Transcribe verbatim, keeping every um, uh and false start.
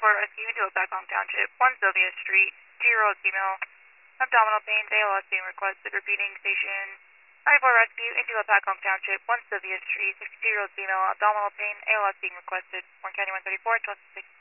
four Rescue into Pacong Township, one Sylvia Street, two-year-old female, abdominal pain, A L S being requested, repeating station ninety-four Rescue into Pacong Township, one Sylvia Street, sixty-two-year-old female, abdominal pain, A L S being requested, Warren County one thirty-four, twelve six.